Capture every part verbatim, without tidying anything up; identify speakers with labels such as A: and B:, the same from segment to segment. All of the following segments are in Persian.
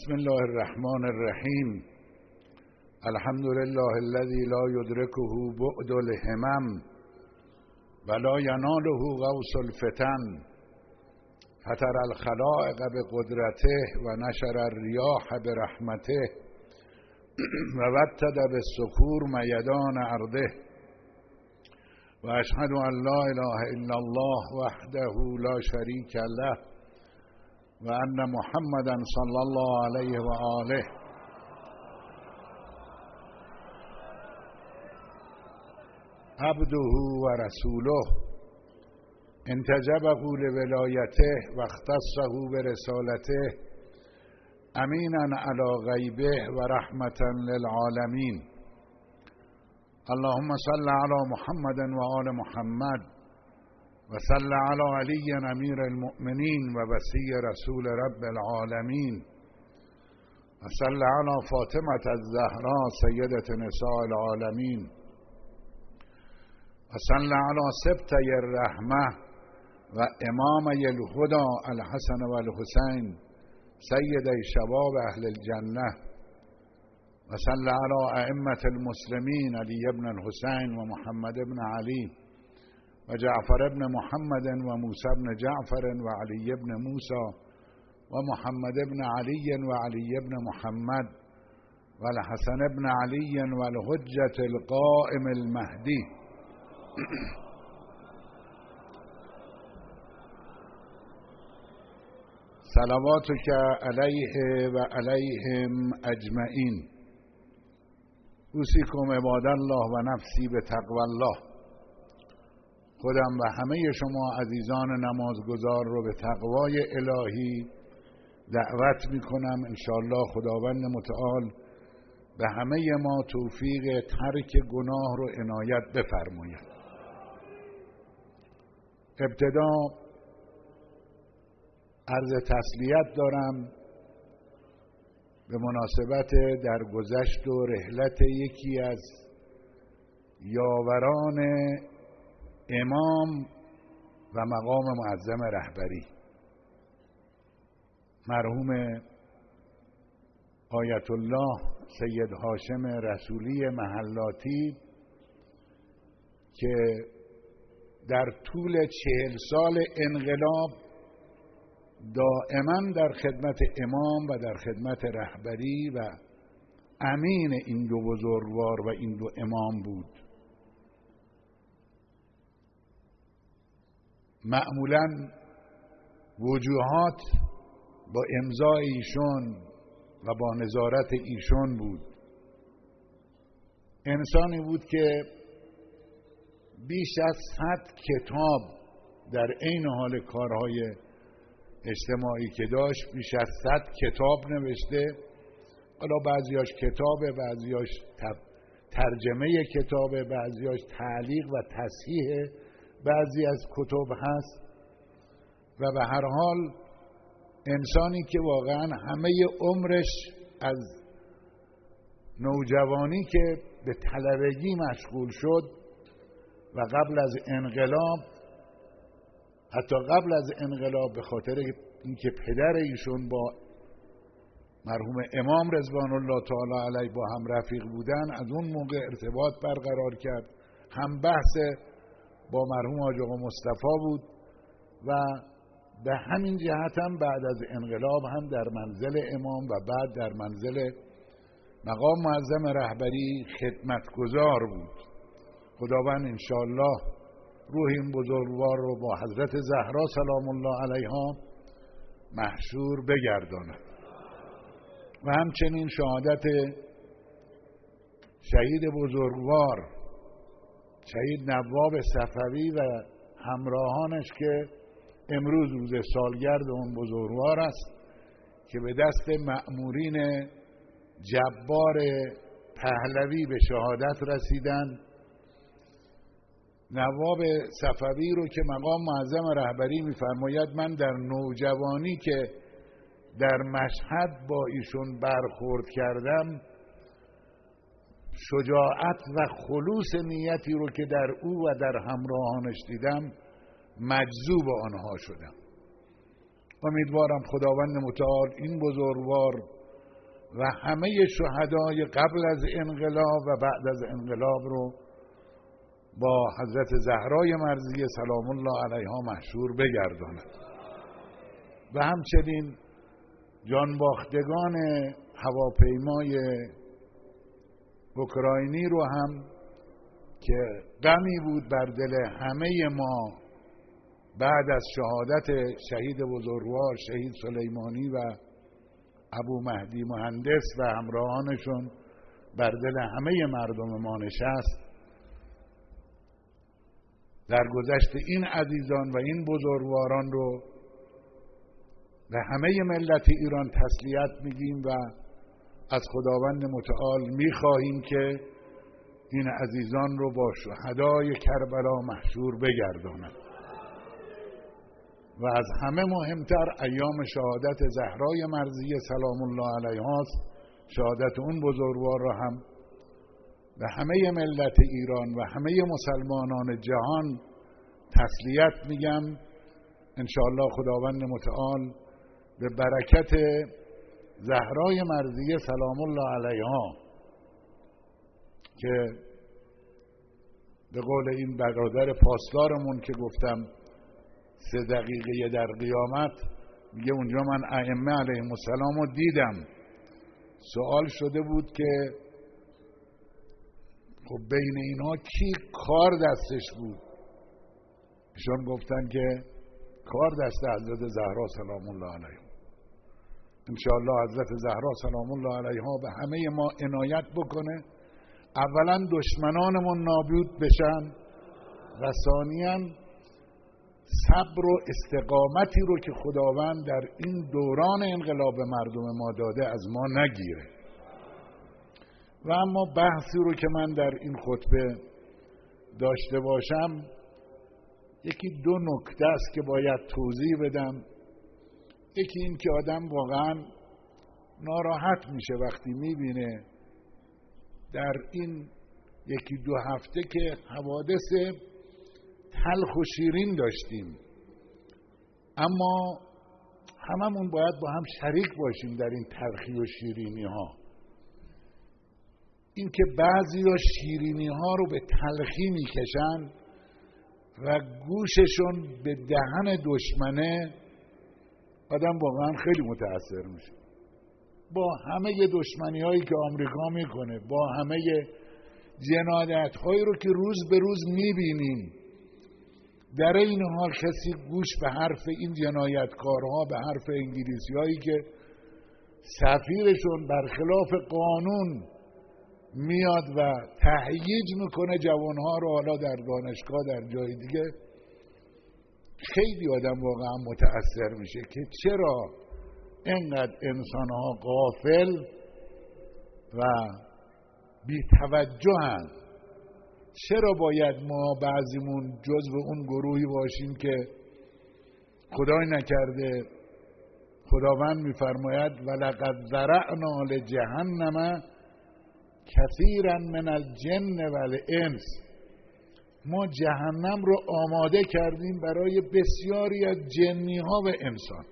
A: بسم الله الرحمن الرحیم. الحمد لله الذي لا يدركه بعد الهمم ولا يناله غوص الفتن فتر الخلائق بقدرته ونشر الرياح برحمته ووتد بالسكور ميدان أرضه وأشهد أن لا إله إلا الله وحده لا شريك له وأن محمدا صلى الله عليه وآله عبده ورسوله انتجبه لولايته واختصه برسالته أمينا على غيبه ورحمة للعالمين. اللهم صل على محمد وآل محمد وصل على علي أمير المؤمنين ووصي رسول رب العالمين وصل على فاطمة الزهراء سيدة نساء العالمين وصل على سبطي الرحمة وإمامي الهدى الحسن والحسين سيدي شباب أهل الجنة وصل على أئمة المسلمين علي بن الحسين ومحمد بن علي وجعفر بن محمد وموسى بن جعفر وعلي بن موسى ومحمد بن علي وعلي بن محمد والحسن بن علي والحجة القائم المهدي صلواتك عليه وعليهم أجمعين. اوصیکم عباد الله و نفسی به تقوی الله. خودم و همه شما عزیزان نمازگزار رو به تقوای الهی دعوت میکنم. انشاءالله خداوند متعال به همه ما توفیق ترک گناه رو عنایت بفرماید. ابتدا عرض تسلیت دارم به مناسبت درگذشت و رحلت یکی از یاوران امام و مقام معظم رهبری، مرحوم آیت الله سید هاشم رسولی محلاتی که در طول چهل سال انقلاب دائما در خدمت امام و در خدمت رهبری و امین این دو بزرگوار و این دو امام بود. معمولا وجوهات با امضای ایشون و با نظارت ایشون بود. انسانی بود که بیش از صد کتاب در عین حال کارهای اجتماعی که داشت بیش از صد کتاب نوشته. حالا بعضیاش کتابه، بعضیاش ترجمه کتابه، بعضیاش تعلیق و تصحیح بعضی از کتب هست و به هر حال انسانی که واقعا همه عمرش از نوجوانی که به طلبگی مشغول شد و قبل از انقلاب، حتی قبل از انقلاب به خاطر اینکه پدر ایشون با مرحوم امام رضوان الله تعالی علیه با هم رفیق بودن، از اون موقع ارتباط برقرار کرد. هم بحث با مرحوم حاج آقا مصطفی بود و به همین جهت هم بعد از انقلاب هم در منزل امام و بعد در منزل مقام معظم رهبری خدمتگزار بود. خداوند انشاءالله روح این بزرگوار رو با حضرت زهرا سلام الله علیها محشور بگرداند و همچنین شهادت شهید بزرگوار شهید نواب صفوی و همراهانش که امروز روز سالگرد اون بزرگوار است که به دست مأمورین جبار پهلوی به شهادت رسیدن. نواب صفوی رو که مقام معظم رهبری می‌فرماید من در نوجوانی که در مشهد با ایشون برخورد کردم، شجاعت و خلوص نیتی رو که در او و در همراهانش دیدم مجذوب آنها شدم. امیدوارم خداوند متعال این بزرگوار و همه شهدای قبل از انقلاب و بعد از انقلاب رو با حضرت زهرای مرضیه سلام الله علیها محشور بگرداند و همچنین جانباختگان هواپیمای اوکراینی رو هم که غمی بود بر دل همه ما بعد از شهادت شهید بزرگوار شهید سلیمانی و ابو مهدی مهندس و همراهانشون بر دل همه مردم ما نشست. در گذشت این عزیزان و این بزرگواران رو به همه ملت ایران تسلیت میگیم و از خداوند متعال میخواهیم که این عزیزان رو با شهدای کربلا محشور بگرداند و از همه مهمتر ایام شهادت زهرای مرضیه سلام الله علیها است. شهادت اون بزرگوار را هم به همه ملت ایران و همه مسلمانان جهان تسلیت میگم. انشاءالله خداوند متعال به برکت زهرای مرضیه سلام الله علیها که به قول این برادر پاسدارمون که گفتم سه دقیقه در قیامت، میگه اونجا من ائمه علیهم السلام رو دیدم. سوال شده بود که خب بین اینها کی کار دستش بود؟ ایشان گفتن که کار دست حضرت زهرا سلام الله علیها. انشاءالله حضرت زهرا سلام الله علیها به همه ما عنایت بکنه، اولا دشمنانمون نابود بشن و ثانیاً صبر و استقامتی رو که خداوند در این دوران انقلاب مردم ما داده از ما نگیره. و اما بحثی رو که من در این خطبه داشته باشم یکی دو نکته است که باید توضیح بدم. یکی این که آدم واقعا ناراحت میشه وقتی میبینه در این یکی دو هفته که حوادث تلخ و شیرین داشتیم، اما هممون باید با هم شریک باشیم در این تلخی و شیرینی ها. این که بعضی ها شیرینی ها رو به تلخی میکشن و گوششون به دهن دشمنه، آدم واقعا خیلی متأثر میشه. با همه دشمنی هایی که آمریکا میکنه، با همه جنایت هایی رو که روز به روز میبینیم، در این حال کسی گوش به حرف این جنایتکارها، به حرف انگلیسی هایی که سفیرشون برخلاف قانون میاد و تهییج میکنه جوانها رو، حالا در دانشگاه در جای دیگه، خیلی آدم واقعا متأثر میشه که چرا اینقدر انسانها غافل و بی توجهن. چرا باید ما بعضیمون جزو اون گروهی باشیم که خدای نکرده خداوند میفرماید ولقد ذرأنا لجهنم کثیرا من الجن والانس، ما جهنم رو آماده کردیم برای بسیاری از جنی ها و انسان.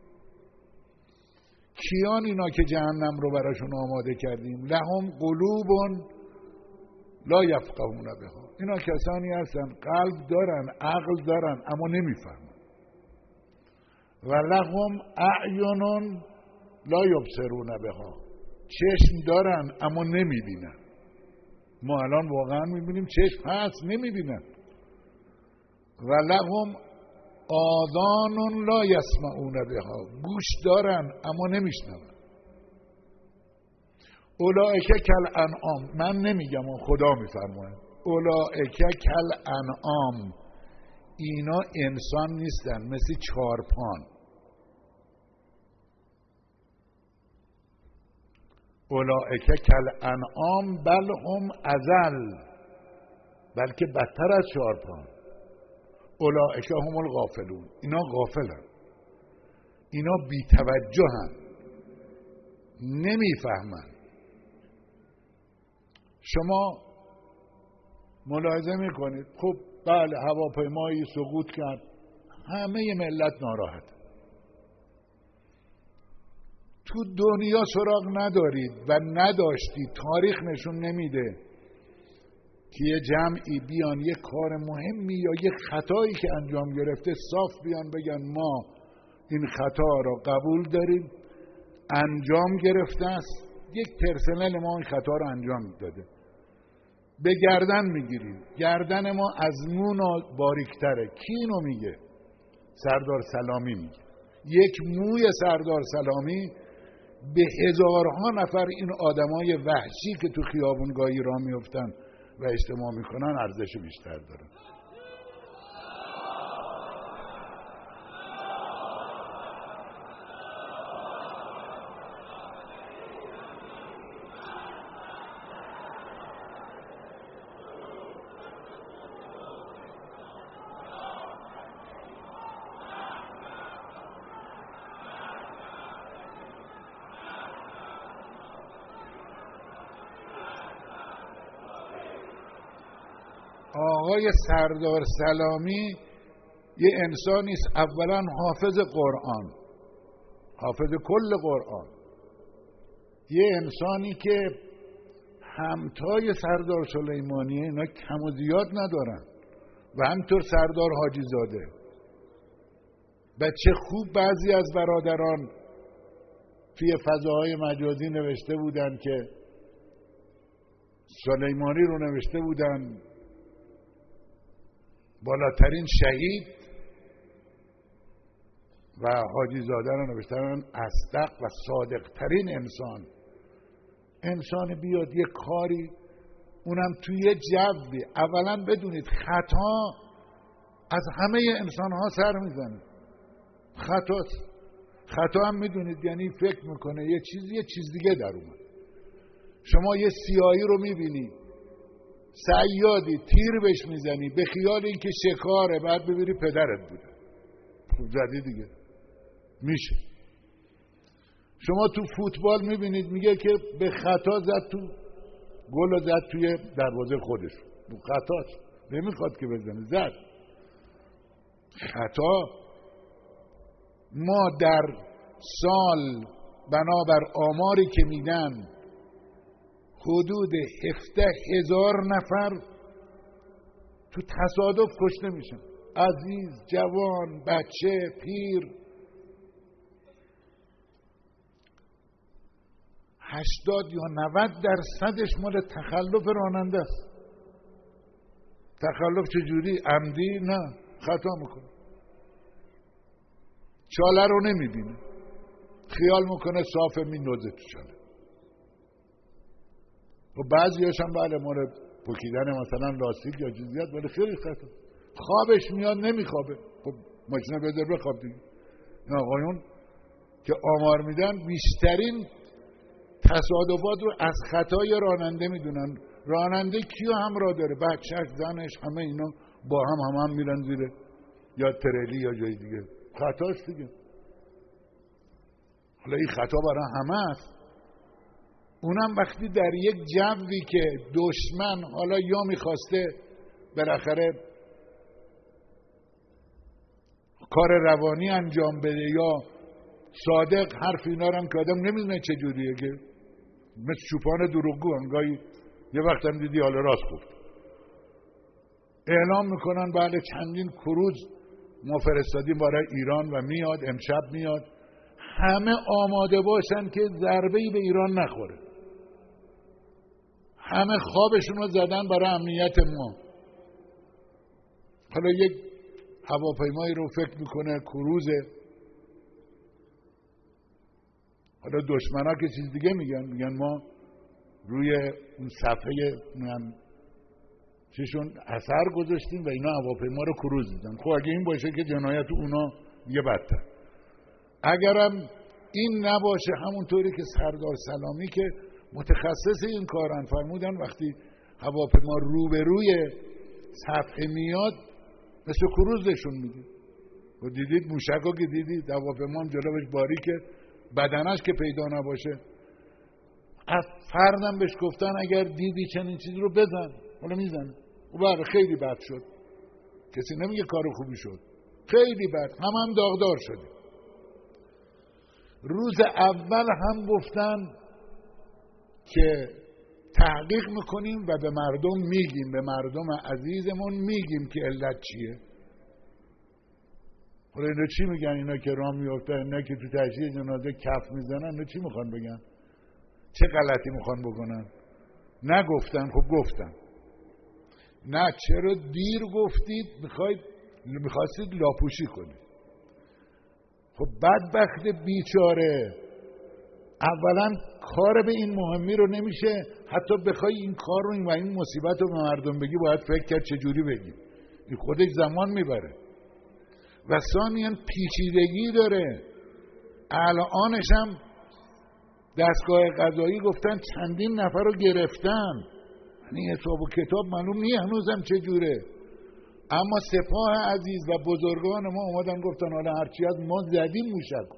A: کیان اینا که جهنم رو براشون آماده کردیم؟ لهم قلوب لا یفقهون بها، اینا کسانی هستن قلب دارن، عقل دارن، اما نمیفهمن. و لهم اعین لا یبصرون بها، چشم دارن اما نمیبینن. ما الان واقعا میبینیم چشم هست نمیبینن. و لهم آذان لا یسمعون بها، گوش دارن اما نمیشنون. اولئک کالانعام، من نمیگم خدا میفرماید، اولئک کالانعام، اینا انسان نیستن، مثل چارپان. اولئک کالانعام بل هم اضل، بلکه بدتر از چارپان. اولئک هم الغافلون، اینا غافلن، اینا بی توجهن، نمیفهمن. شما ملاحظه میکنید خب بله هواپیمایی سقوط کرد، همه ملت ناراحت. تو دنیا سراغ ندارید و نداشتید، تاریخ نشون نمیده که یه جمعی بیان یه کار مهمی یا یه خطایی که انجام گرفته صاف بیان بگن ما این خطا را قبول داریم، انجام گرفته است، یک پرسنل ما این خطا رو انجام داده، به گردن میگیریم، گردن ما از مون باریکتره. کی اینو میگه؟ سردار سلامی میگه. یک موی سردار سلامی به هزارها نفر این آدمای وحشی که تو خیابونگاهی راه میفتن و اجتماع میکنن ارزش بیشتر داره. آقای سردار سلامی یه انسانی است اولا حافظ قرآن، حافظ کل قرآن، یه انسانی که همتای سردار سلیمانیه، اینا کم و زیاد ندارن، و همطور سردار حاجی زاده. و چه خوب بعضی از برادران توی فضاهای مجازی نوشته بودن که سلیمانی رو نوشته بودن بالاترین شهید و حاجی زاده رو نوشتن اصدق و صادق ترین انسان. انسان بیاد یه کاری، اونم توی یه جوی، اولا بدونید خطا از همه انسان ها سر میزنه، خطاست. خطا هم میدونید یعنی فکر میکنه یه چیز یه چیز دیگه در اومد. شما یه سیاهی رو میبینی، صیادی، تیر بهش میزنی به خیال اینکه شکاره، بعد ببینی پدرت بوده، خوب زدی دیگه، میشه. شما تو فوتبال میبینید میگه که به خطا زد، تو گل زد توی دروازه خودش، تو خطاست، نمیخواد که بزنه، زد. خطا. ما در سال بنابر آماری که میدن حدود هفده هزار نفر تو تصادف کشته میشن، عزیز، جوان، بچه، پیر. هشتاد یا نود درصدش مال تخلف راننده است. تخلف چجوری؟ عمدی؟ نه، خطا میکنه، چاله رو نمیبینه، خیال میکنه صافه، مینوزه تو چاله. و بعضی هاشم بله مال پکیدن مثلا لاستیک یا جزئیات، ولی خیلی خطا. خوابش میاد نمیخوابه، خب ماشین بذار بخواب دیگه. این آقایون که آمار میدن بیشترین تصادفات رو از خطای راننده میدونن. راننده کیو همراه داره؟ بچه‌ش، زنش، همه اینا با هم هم, هم میرن زیر یا تریلی یا جای دیگه. خطاست دیگه. حالا این خطا برای همه است. اونم وقتی در یک جوی که دشمن حالا یا میخواسته بالاخره کار روانی انجام بده یا صادق حرف اینا رو هم که آدم نمیدونه چجوریه، که مثل چوپان دروغگو انگاهی یه وقت هم دیدی حالا راست گفت، اعلام میکنن بله چندین کروز ما فرستادیم برای ایران و میاد، امشب میاد. همه آماده باشن که ضربه‌ای به ایران نخوره، همه خوابشون رو زدن برای امنیت ما. حالا یک هواپیمایی رو فکر میکنه کروزه، حالا دشمنا که چیز دیگه میگن، میگن ما روی اون صفحه من چیشون اثر گذاشتیم و اینا هواپیما رو کروز دیدن. خب اگه این باشه که جنایت اونا یه بدتر. اگرم این نباشه، همونطوری که سردار سلامی که متخصص این کارن فرمودن وقتی هواپیما روبروی صفحه میاد مثل کروز نشون میده. و دیدید موشکو که دیدید، هواپیما هم جلوش باریکه، بدنش که پیدا نباشه. فردم بهش گفتن اگر دیدی چنین چیزی رو بزن، حالا میزنه. و بله خیلی بد شد، کسی نمیگه کار خوبی شد، خیلی بد، هم هم داغدار شدیم. روز اول هم گفتن که تحقیق میکنیم و به مردم میگیم، به مردم عزیزمون میگیم که علت چیه. حالا اینا چی میگن؟ اینا که راه میافتن، اینا که تو تشییع جنازه کف میزنن، اینا چی میخوان بگن؟ چه غلطی میخوان بکنن؟ نگفتن؟ خب گفتن. نه چرا دیر گفتید؟ میخواید میخواستید لاپوشی کنید. خب بدبخت بیچاره، اولا کار به این مهمی رو نمیشه، حتی بخوای این کار رو و این مصیبت رو به مردم بگی باید فکر کرد چجوری بگی، این خودش زمان میبره و ثانیاً پیچیدگی داره. الانش هم دستگاه قضایی گفتن چندین نفر رو گرفتن، یعنی حساب و کتاب معلوم نیه هنوزم چجوره. اما سپاه عزیز و بزرگان ما اومدن گفتن حالا هرچی از ما زدیم موشک،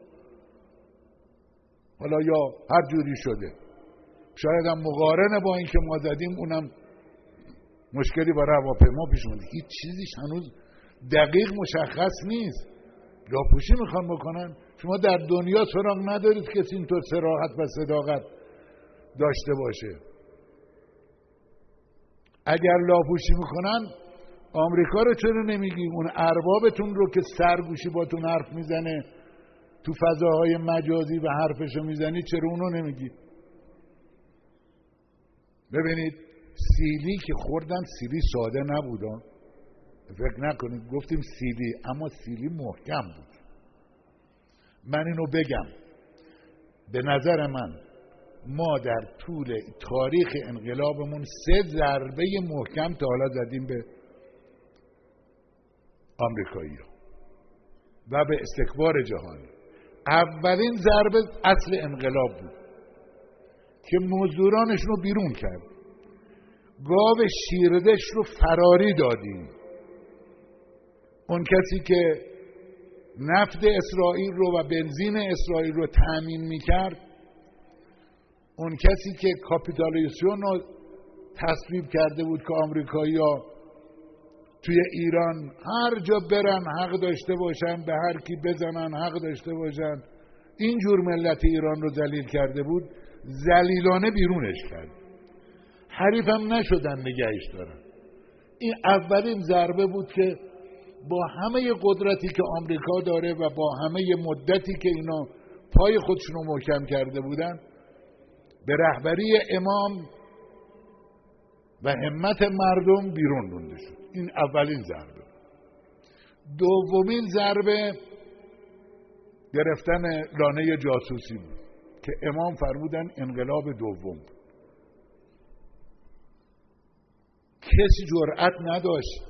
A: حالا یا هر جوری شده، شاید هم مقارنه با این که ما زدیم اونم مشکلی با هواپیما پیش اومده. هیچ چیزیش هنوز دقیق مشخص نیست. لاپوشی میخوان بکنن. شما در دنیا سراغ ندارید کسی اینطور صراحت و صداقت داشته باشه. اگر لاپوشی میکنن آمریکا رو چرا نمیگی؟ اون اربابتون رو که سرگوشی باتون حرف میزنه تو فضاهای مجازی و حرفشو میزنی، چرا اونو نمیگی؟ ببینید سیلی که خوردن، سیلی ساده نبود، فکر نکنید گفتیم سیلی، اما سیلی محکم بود. من اینو بگم، به نظر من ما در طول تاریخ انقلابمون سه ضربه محکم تا حالا زدیم به آمریکایی ها و به استکبار جهانی. اولین ضربه اصل انقلاب بود که مزدورانش رو بیرون کرد، گاو شیردش رو فراری دادیم. اون کسی که نفت اسرائیل رو و بنزین اسرائیل رو تأمین میکرد، اون کسی که کاپیتالیسیون رو تصویب کرده بود که آمریکایی ها توی ایران هر جا برن حق داشته باشن، به هر کی بزنن حق داشته باشن، اینجور ملت ایران رو ذلیل کرده بود، ذلیلانه بیرونش کرد. حریفم نشدن نگهش دارن. این اولین ضربه بود که با همه قدرتی که آمریکا داره و با همه مدتی که اینا پای خودشون رو محکم کرده بودن، به رهبری امام و همت مردم بیرون رونده شد. این اولین ضربه. دومین ضربه گرفتن لانه جاسوسی بود که امام فرمودن انقلاب دوم بود. کسی جرأت نداشت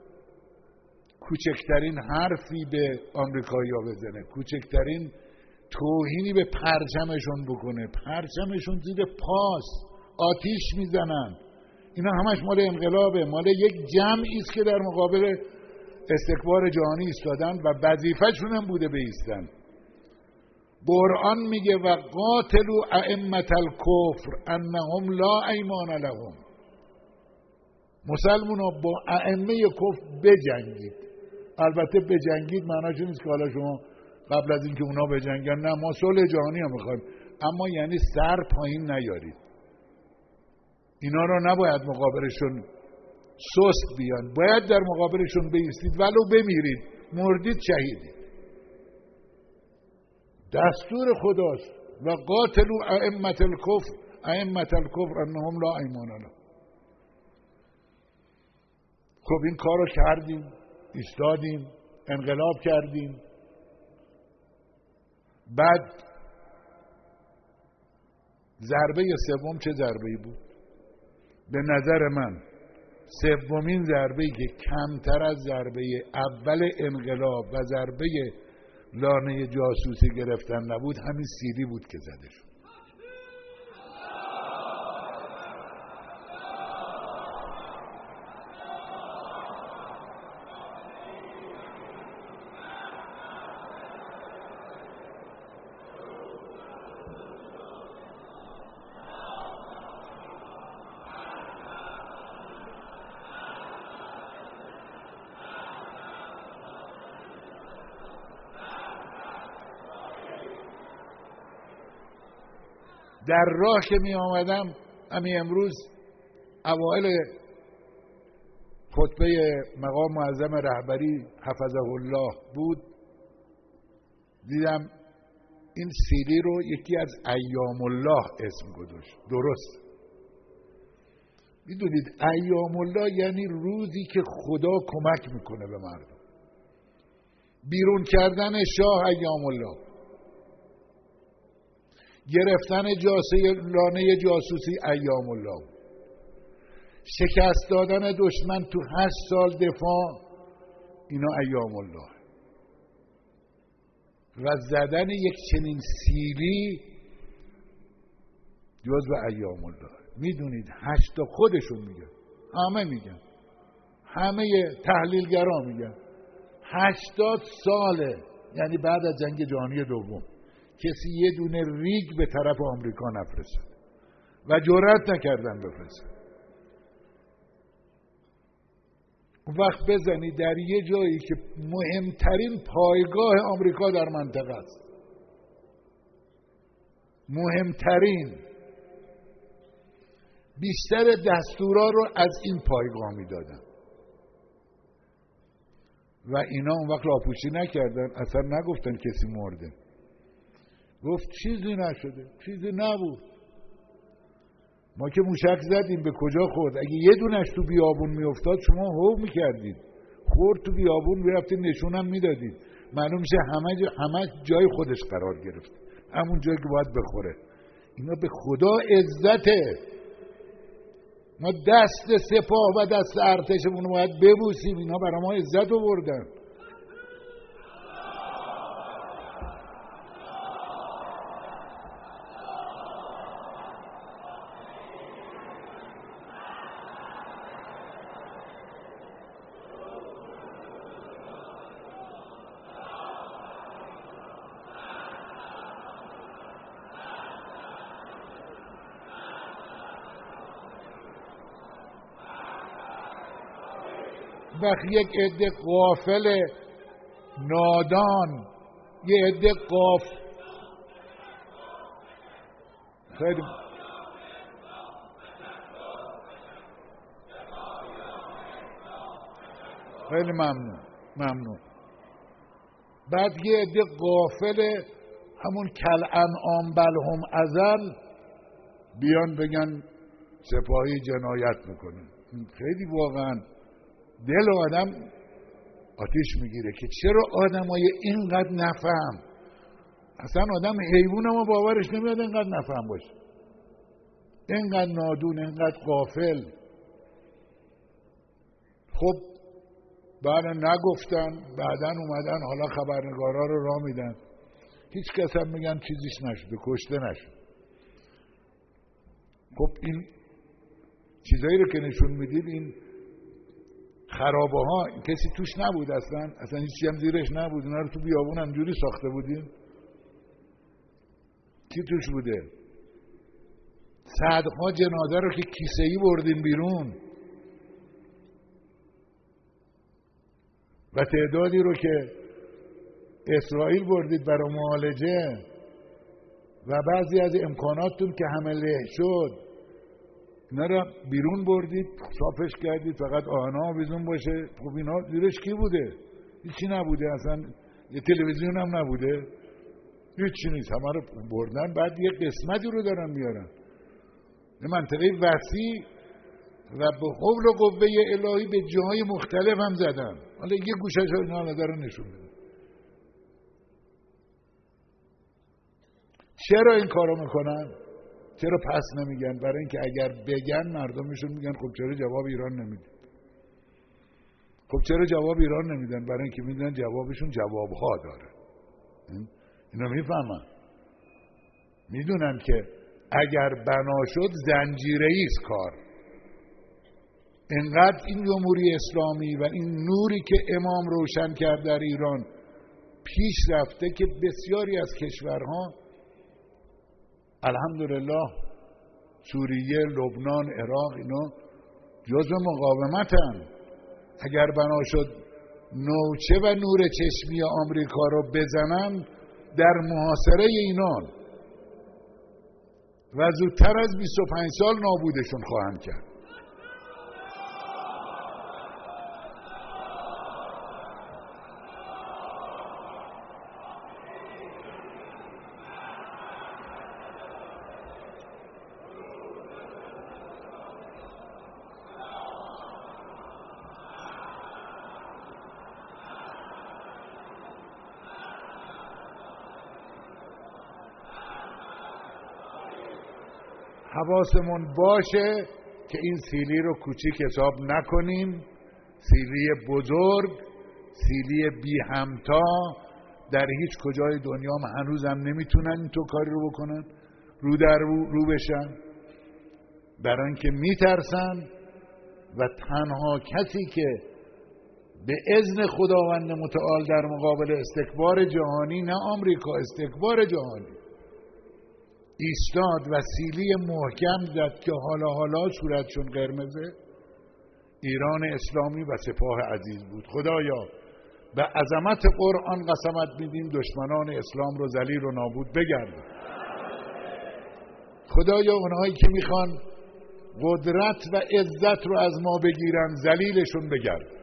A: کوچکترین حرفی به آمریکایی‌ها بزنه، کوچکترین توهینی به پرچمشون بکنه. پرچمشون زیر پاس آتیش میزنن. اینا همش مال انقلابه، مال یک جمعی است که در مقابل استکبار جهانی ایستادن و وظیفه‌شون هم بوده بایستن. قرآن میگه و قاتلوا ائمة الکفر انهم لا ایمان لهم. مسلمونا با ائمه کفر بجنگید. البته بجنگید معناش نیست که حالا شما قبل از اینکه اونا بجنگن، نه ما صلح جهانی هم میخوایم، اما یعنی سر پایین نیارید. اینا رو نباید مقابلشون سست بیان، باید در مقابلشون بایستید، ولو بمیرید، مردید شهیدید. دستور خداست و قاتلوا ائمة الکفر ائمة الکفر انهم لا ایمان لهم. خب این کارو کردیم، ایستادیم، انقلاب کردیم. بعد ضربه سوم چه ضربه‌ای بود؟ به نظر من سومین ضربه‌ای که کمتر از ضربه اول انقلاب و ضربه لانه جاسوسی گرفتن نبود، همین سیلی بود که زده شد. در راه که می آمدم همین امروز اوائل خطبه مقام معظم رهبری حفظه الله بود، دیدم این سیلی رو یکی از ایام الله اسم گذاشت. درست میدونید ایام الله یعنی روزی که خدا کمک میکنه به مردم. بیرون کردن شاه ایام الله، گرفتن جاسولانه جاسوسی ایام الله، شکست دادن دشمن تو هشت سال دفاع، اینا ایام الله. و زدن یک چنین سیلی جزو ایام الله. میدونید هشتا خودشون میگن، همه میگن، همه تحلیلگرا میگن هشتاد ساله، یعنی بعد از جنگ جهانی دوم کسی یه دونه ریگ به طرف آمریکا نفرستاد و جرأت نکردن بفرستن. اون وقت بزنی در یه جایی که مهمترین پایگاه آمریکا در منطقه است، مهمترین، بیشتر دستورا رو از این پایگاه میدادن و اینا اون وقت لاپوشی نکردن، اصلا نگفتن کسی مرده، گفت چیزی نشده، چیزی نبود. ما که موشک زدیم به کجا خورد؟ اگه یه دونش تو بیابون میافتاد شما هو میکردید، خورد تو بیابون میرفتید نشونم میدادید، معلوم میشه همه جا همه جای خودش قرار گرفت، همون جایی که باید بخوره. اینا به خدا عزته، ما دست سپاه و دست ارتشمون رو باید ببوسیم، اینا برای ما عزت آوردن. وقت یک عده غافل نادان، یه عده قاف خیلی خیلی ممنون ممنون بعد یه عده غافل همون کل انعام بل هم اضل بیان بگن سپاهی جنایت میکنه. خیلی واقعا دل آدم آتیش میگیره که چرا آدمای اینقدر نفهم، اصلا آدم حیوان ما باورش نمیاد اینقدر نفهم باشه، اینقدر نادون، اینقدر غافل. خب بعد نگفتن، بعدن اومدن حالا خبرنگارا رو راه میدن، هیچ کس هم میگن چیزیش نشده، کشته نشد. خب این چیزایی رو که نشون میدید، این خرابه ها کسی توش نبود، اصلا اصلا هیچی هم زیرش نبود، اونا رو تو بیابون همجوری ساخته بودیم. کی توش بوده؟ صدها جنازه رو که کیسه‌ای بردیم بیرون و تعدادی رو که اسرائیل بردید برای معالجه و بعضی از امکاناتتون که همه له شد اینا رو بیرون بردید، صافش کردید، فقط آهن‌ها بیزون باشه. خب اینا زیرش کی بوده؟ هیچی نبوده، اصلا یه تلویزیون هم نبوده، هیچی نیست، همه رو بردن. بعد یه قسمتی رو دارن میارن، یه منطقه وسیع و به حول و قوه الهی به جاهای مختلف هم زدن. حالا یه گوشش ها اینا دارن نشون میدن. چرا این کارو میکنن؟ چرا پس نمیگن؟ برای اینکه اگر بگن مردمشون میگن خب چرا جواب ایران نمیدید؟ خب چرا جواب ایران نمیدن؟ برای اینکه میدونن جوابشون جوابها داره. اینا میفهمن، میدونن که اگر بنا شد زنجیره‌ای است کار. انقدر این جمهوری اسلامی و این نوری که امام روشن کرد در ایران پیش رفته که بسیاری از کشورها الحمدلله، سوریه، لبنان، عراق، اینا جزو مقاومتن. اگر بنا شد نوچه و نور چشمی آمریکا رو بزنن در محاصره اینان، و زودتر از بیست و پنج سال نابودشون خواهند کرد. حواسمون باشه که این سیلی رو کوچیک حساب نکنیم. سیلی بزرگ، سیلی بی همتا در هیچ کجای دنیا هنوز هم نمیتونن این تو کاری رو بکنن، رو در رو, رو بشن، برای اینکه میترسن و تنها کسی که به اذن خداوند متعال در مقابل استکبار جهانی، نه آمریکا، استکبار جهانی ایستاد و سیلی محکم زد که حالا حالا صورتشون قرمزه، ایران اسلامی و سپاه عزیز بود. خدایا به عظمت قرآن قسمت میدیم دشمنان اسلام رو ذلیل و نابود بگردن. خدایا اونهایی که میخوان قدرت و عزت رو از ما بگیرن ذلیلشون بگردن.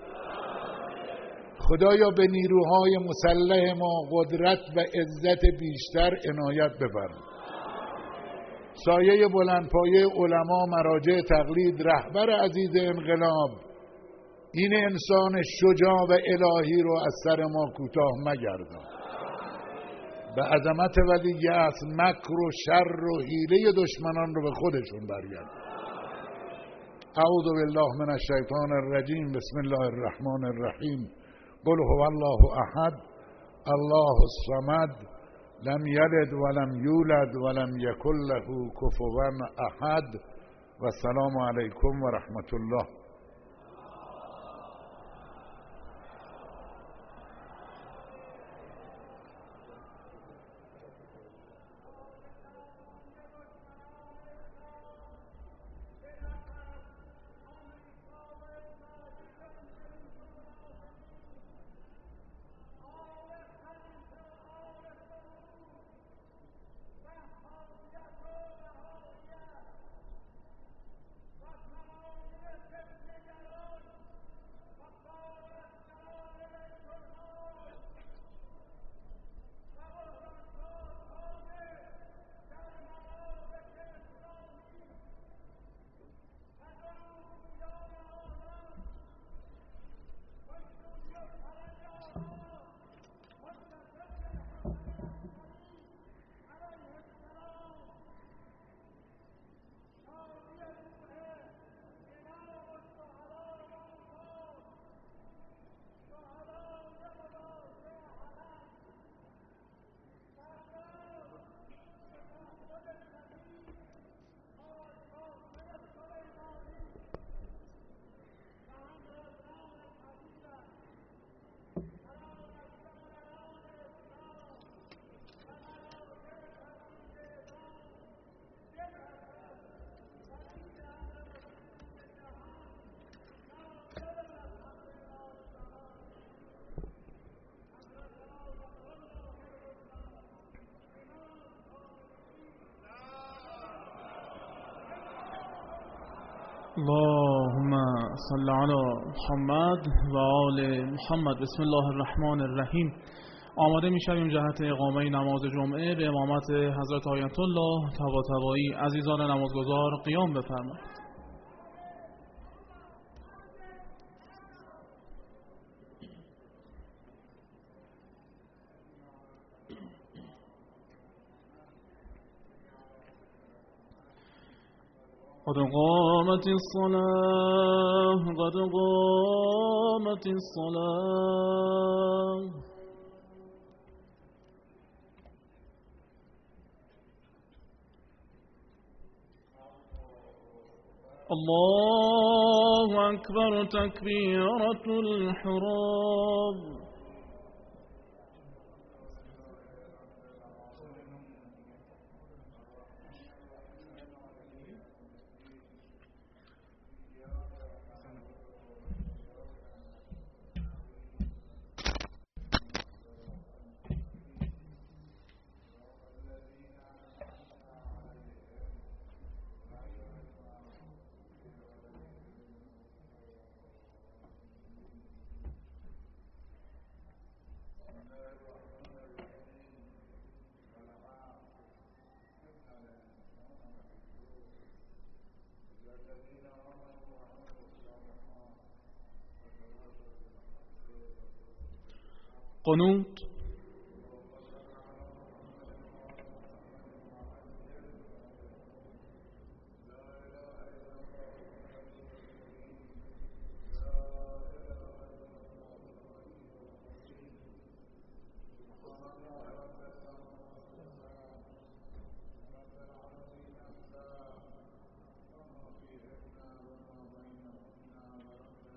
A: خدایا به نیروهای مسلح ما قدرت و عزت بیشتر عنایت بفرما. سایه بلندپایه علما، مراجع تقلید، رهبر عزیز انقلاب، این انسان شجاع و الهی رو از سر ما کوتاه مگردان. به عظمت ولی اصل مکر و شر و حیله دشمنان رو به خودشون برگردان. اعوذ بالله من الشیطان الرجیم. بسم الله الرحمن الرحیم. قل هو الله احد الله الصمد لم یلد ولم یولد ولم یکن له کفوا احد. و السلام علیکم و رحمت الله.
B: اللهم صل علی محمد و آل محمد. بسم الله الرحمن الرحیم. آماده می شویم جهت اقامه نماز جمعه به امامت حضرت آیت الله طباطبایی. عزیزان نمازگزار قیام بفرمایید. قد قامت الصلاة قد قامت الصلاة. الله أكبر تكبيرة الحرام. قنوت